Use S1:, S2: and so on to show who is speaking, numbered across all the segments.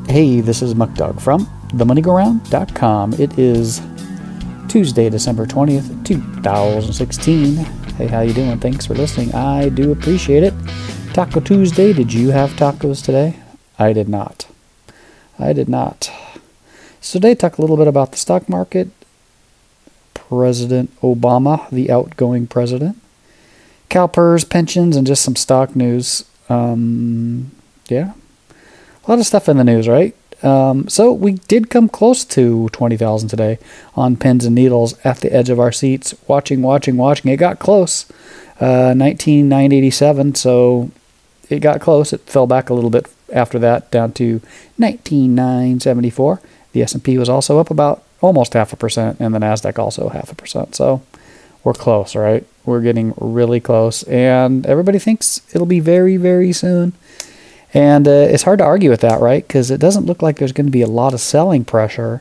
S1: Hey, this is MuckDog from themoneygoround.com. It is Tuesday, December 20th, 2016. Hey, how you doing? Thanks for listening. I do appreciate it. Taco Tuesday. Did you have tacos today? I did not. So today, talk a little bit about the stock market. President Obama, the outgoing president. CalPERS, pensions, and just some stock news. Yeah. A lot of stuff in the news, right? So we did come close to 20,000 today on pins and needles at the edge of our seats, watching. It got close, 19,987, so it got close. It fell back a little bit after that, down to 19,974. The S&P was also up about almost 0.5%, and the NASDAQ also 0.5%. So we're close, right? We're getting really close, and everybody thinks it'll be very, very soon. And it's hard to argue with that, right? Because it doesn't look like there's going to be a lot of selling pressure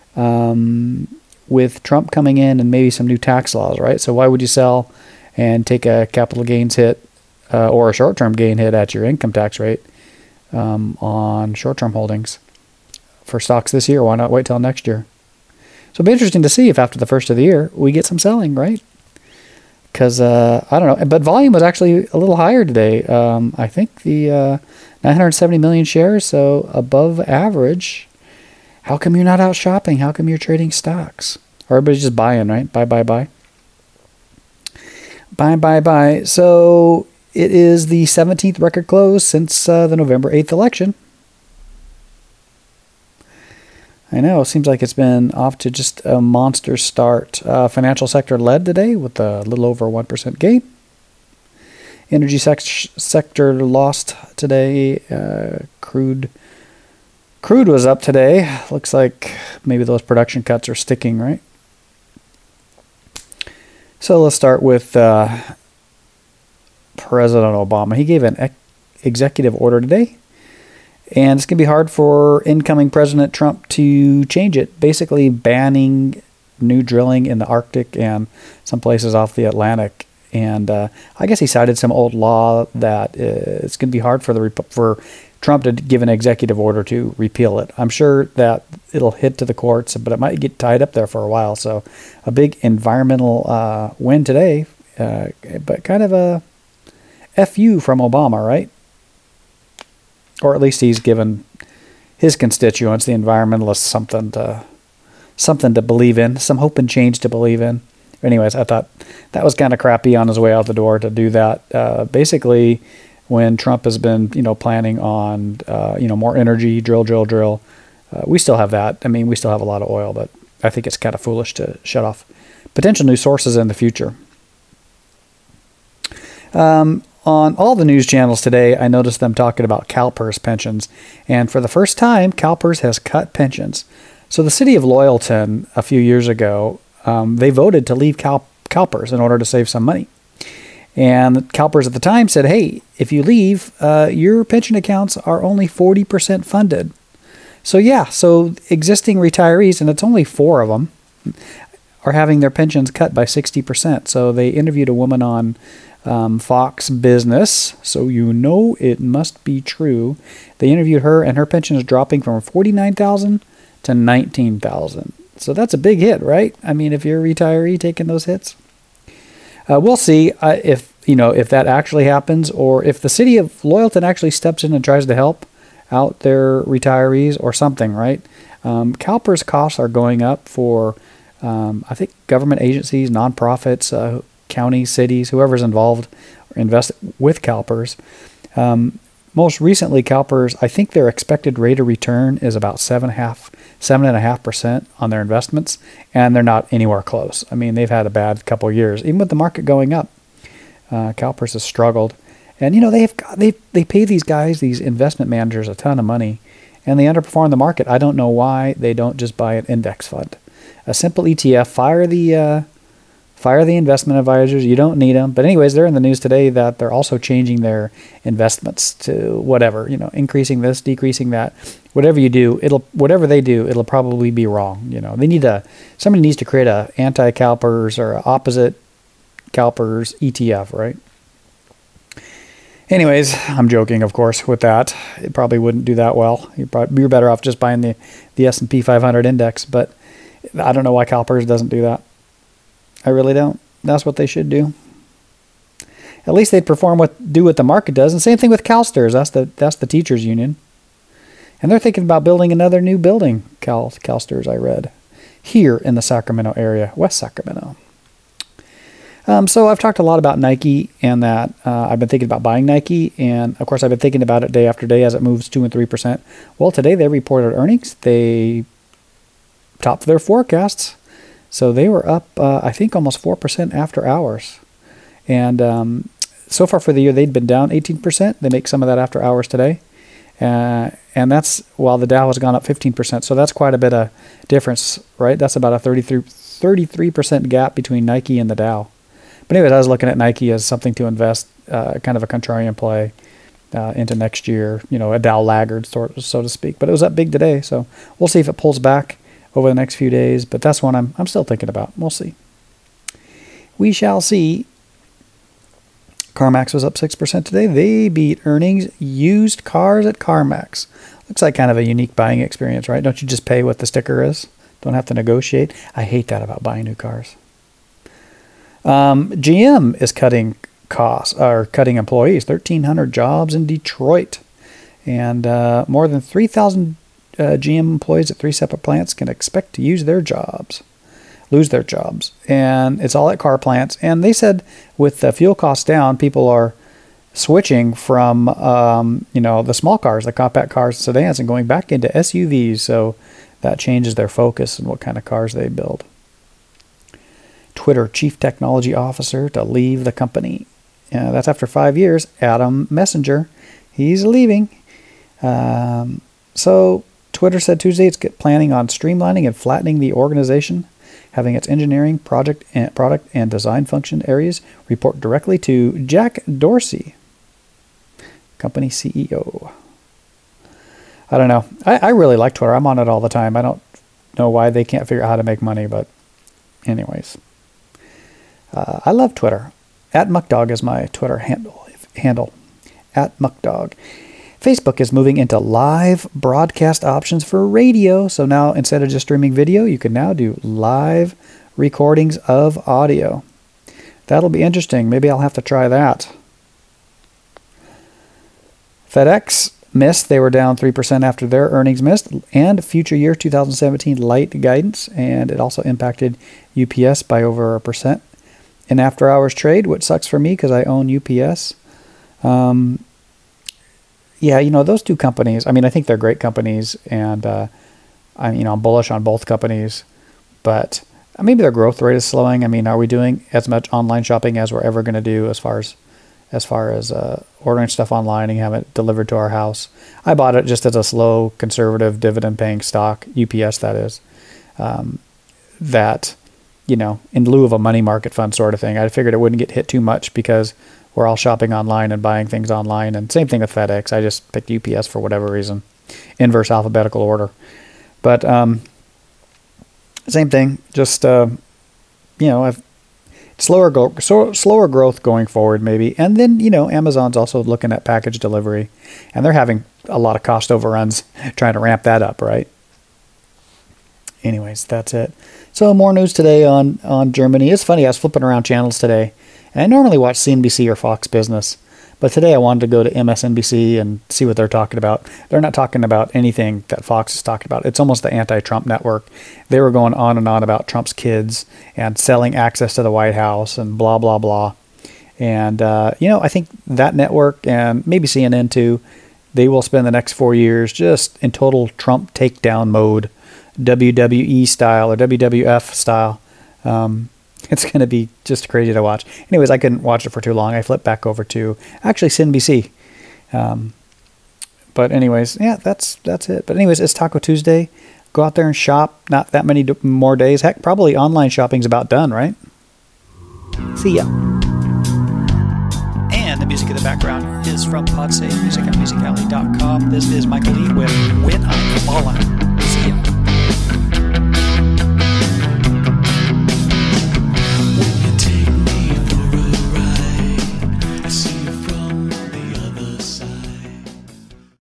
S1: with Trump coming in and maybe some new tax laws, right? So why would you sell and take a capital gains hit or a short-term gain hit at your income tax rate on short-term holdings for stocks this year? Why not wait till next year? So it'll be interesting to see if after the first of the year we get some selling, right? Because, I don't know. But volume was actually a little higher today. I think the 970 million shares, so above average. How come you're not out shopping? How come you're trading stocks? Everybody's just buying, right? Buy. Buy. So it is the 17th record close since the November 8th election. I know, it seems like it's been off to just a monster start. Financial sector led today with a little over 1% gain. Energy sector lost today. Crude was up today. Looks like maybe those production cuts are sticking, right? So let's start with President Obama. He gave an executive order today. And it's going to be hard for incoming President Trump to change it, basically banning new drilling in the Arctic and some places off the Atlantic. And I guess he cited some old law that it's going to be hard for Trump to give an executive order to repeal it. I'm sure that it'll hit to the courts, but it might get tied up there for a while. So a big environmental win today, but kind of a FU from Obama, right? Or at least he's given his constituents, the environmentalists, something to believe in, some hope and change to believe in. Anyways, I thought that was kind of crappy on his way out the door to do that. Basically, when Trump has been, planning on, more energy, drill. We still have that. I mean, we still have a lot of oil, but I think it's kind of foolish to shut off potential new sources in the future. On all the news channels today, I noticed them talking about CalPERS pensions. And for the first time, CalPERS has cut pensions. So the city of Loyalton, a few years ago, they voted to leave CalPERS in order to save some money. And CalPERS at the time said, hey, if you leave, your pension accounts are only 40% funded. So existing retirees, and it's only 4 of them, are having their pensions cut by 60%. So they interviewed a woman on Fox Business, so it must be true. They interviewed her, and her pension is dropping from $49,000 to $19,000. So that's a big hit, right? I mean, if you're a retiree taking those hits, we'll see if that actually happens, or if the city of Loyalton actually steps in and tries to help out their retirees or something, right? CalPERS costs are going up for, I think, government agencies, nonprofits, counties, cities, whoever's involved or invested with CalPERS. Most recently, CalPERS, I think their expected rate of return is about 7.5% on their investments, and they're not anywhere close. I mean, they've had a bad couple of years, even with the market going up. CalPERS has struggled, and they pay these guys, these investment managers, a ton of money, and they underperform the market. I don't know why they don't just buy an index fund, a simple ETF. Fire the investment advisors. You don't need them. But anyways, they're in the news today that they're also changing their investments to whatever, increasing this, decreasing that. Whatever they do, it'll probably be wrong. Somebody needs to create a anti-CalPERS or opposite CalPERS ETF, right? Anyways, I'm joking, of course, with that. It probably wouldn't do that well. You're better off just buying the S&P 500 index, but I don't know why CalPERS doesn't do that. I really don't. That's what they should do. At least they'd do what the market does. And same thing with CalSTRS. That's the teachers union. And they're thinking about building another new building, CalSTRS, I read, here in the Sacramento area, West Sacramento. So I've talked a lot about Nike and that I've been thinking about buying Nike. And, of course, I've been thinking about it day after day as it moves 2 and 3%. Well, today they reported earnings. They topped their forecasts. So they were up, I think, almost 4% after hours. And so far for the year, they'd been down 18%. They make some of that after hours today. And that's while the Dow has gone up 15%. So that's quite a bit of difference, right? That's about a 33% gap between Nike and the Dow. But anyway, I was looking at Nike as something to invest, kind of a contrarian play into next year, a Dow laggard, so to speak. But it was up big today, so we'll see if it pulls back over the next few days. But that's one I'm still thinking about. We'll see. We shall see. CarMax was up 6% today. They beat earnings. Used cars at CarMax. Looks like kind of a unique buying experience, right? Don't you just pay what the sticker is? Don't have to negotiate. I hate that about buying new cars. GM is cutting costs, or cutting employees. 1,300 jobs in Detroit. And more than 3,000 GM employees at 3 separate plants can expect to lose their jobs. And it's all at car plants. And they said with the fuel costs down, people are switching from, the small cars, the compact cars, sedans, and going back into SUVs. So that changes their focus and what kind of cars they build. Twitter chief technology officer to leave the company. That's after 5 years. Adam Messenger, he's leaving. So Twitter said Tuesday it's planning on streamlining and flattening the organization, having its engineering, product and design function areas report directly to Jack Dorsey, company CEO. I don't know. I really like Twitter. I'm on it all the time. I don't know why they can't figure out how to make money, but anyways. I love Twitter. @MuckDog is my Twitter handle. @MuckDog. Facebook is moving into live broadcast options for radio. So now instead of just streaming video, you can now do live recordings of audio. That'll be interesting. Maybe I'll have to try that. FedEx missed. They were down 3% after their earnings missed, and future year 2017 light guidance, and it also impacted UPS by over 1%. In after-hours trade, which sucks for me because I own UPS. Those two companies, I think they're great companies, and I'm bullish on both companies, but maybe their growth rate is slowing. Are we doing as much online shopping as we're ever going to do as far as ordering stuff online and having it delivered to our house? I bought it just as a slow, conservative, dividend-paying stock, UPS that is, in lieu of a money market fund sort of thing. I figured it wouldn't get hit too much because we're all shopping online and buying things online. And same thing with FedEx. I just picked UPS for whatever reason. Inverse alphabetical order. But same thing. Just, slower growth going forward maybe. And then, Amazon's also looking at package delivery. And they're having a lot of cost overruns trying to ramp that up, right? Anyways, that's it. So more news today on Germany. It's funny, I was flipping around channels today. And I normally watch CNBC or Fox Business, but today I wanted to go to MSNBC and see what they're talking about. They're not talking about anything that Fox is talking about. It's almost the anti-Trump network. They were going on and on about Trump's kids and selling access to the White House and blah, blah, blah. And, I think that network and maybe CNN too, they will spend the next 4 years just in total Trump takedown mode, WWE style or WWF style. It's going to be just crazy to watch. Anyways, I couldn't watch it for too long. I flipped back over to actually CNBC. But anyways, yeah, that's it. But anyways, it's Taco Tuesday. Go out there and shop. Not that many more days. Heck, probably online shopping's about done, right? See ya. And the music in the background is from PodSave Music at musicalley.com. This is Michael Lee with When I'm Falling. See ya.